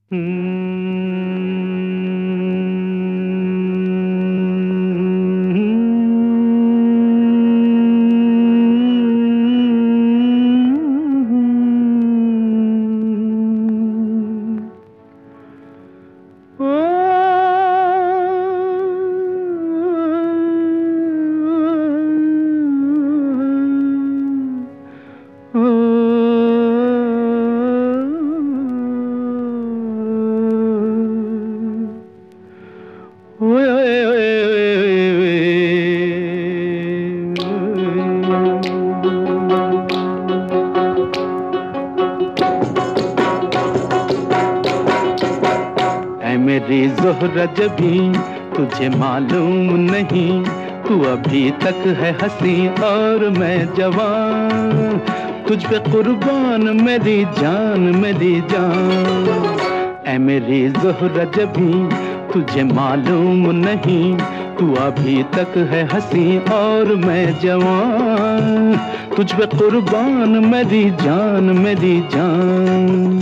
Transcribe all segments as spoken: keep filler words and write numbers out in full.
मेरी ज़ोहरा जबी तुझे मालूम नहीं, तू अभी तक है हंसी और मैं जवान, तुझ पे कुर्बान मेरी जान मेरी जान। ऐ मेरी ज़ोहरा जबी तुझे मालूम नहीं, तू अभी तक है हंसी और मैं जवान, तुझ पे कुर्बान मेरी जान मेरी जान।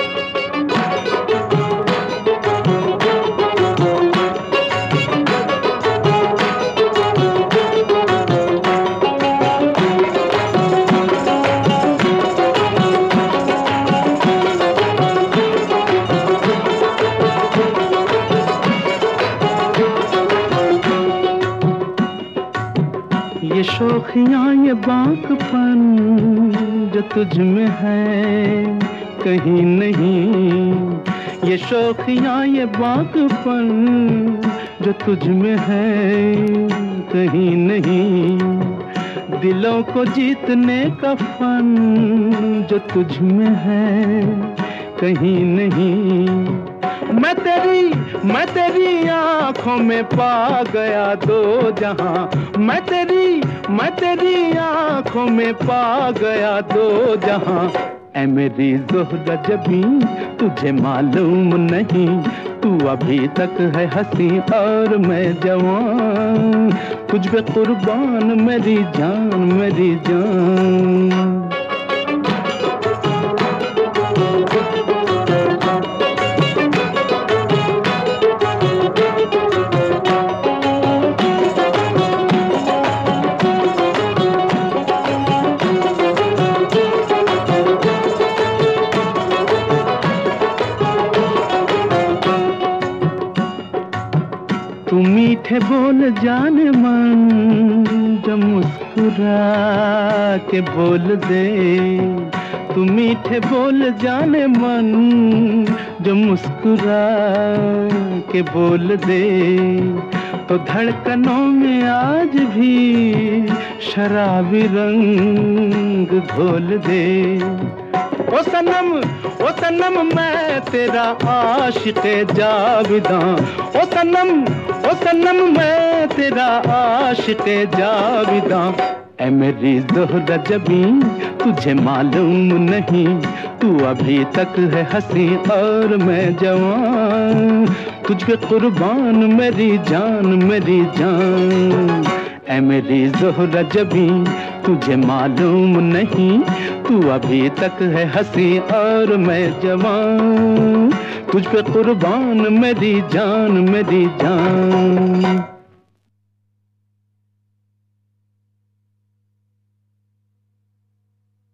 ये शौखियाँ ये बांकपन जो तुझ में है कहीं नहीं, ये शौखियाँ ये बांकपन जो तुझ में है कहीं नहीं, दिलों को जीतने का फन जो तुझ में है कहीं नहीं। मैं तेरी मैं तेरी आँखों में पा गया दो जहां, मैं तेरी मैं तेरी आँखों में पा गया दो जहां। ऐ मेरी ज़ोहरा जबी तुझे मालूम नहीं, तू अभी तक है हंसी और मैं जवान, तुझ पे कुर्बान मेरी जान मेरी जान। तू मीठे बोल जाने मन जो मुस्कुरा के बोल दे, तू मीठे बोल जाने मन जो मुस्कुरा के बोल दे, तो धड़कनों में आज भी शराबी रंग घोल दे। ओ सनम ओ सनम मैं तेरा आशिक़े जाविदां, ओ सनम ओ सनम मैं तेरा आशिक़े जाविदां। ऐ मेरी ज़ोहरा जबी तुझे मालूम नहीं, तू अभी तक है हंसी और मैं जवान, तुझ पे कुर्बान मेरी जान मेरी जान। ऐ मेरी ज़ोहरा जबी तुझे मालूम नहीं, तू अभी तक है हंसी और मैं जवान, तुझ पे कुर्बान मेरी जान मेरी जान।